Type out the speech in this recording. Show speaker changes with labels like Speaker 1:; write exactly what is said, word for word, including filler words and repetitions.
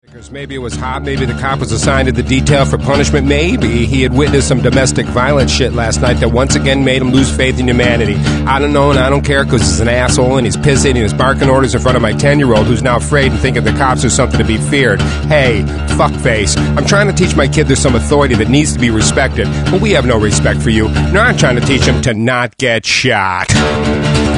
Speaker 1: Maybe it was hot. Maybe the cop was assigned to the detail for punishment. Maybe he had witnessed some domestic violence shit last night that once again made him lose faith in humanity. I don't know and I don't care because he's an asshole and he's pissing and he's barking orders in front of my ten-year-old who's now afraid and thinking the cops are something to be feared. Hey, fuckface. I'm trying to teach my kid there's some authority that needs to be respected, but we have no respect for you. No, I'm trying to teach him to not get shot.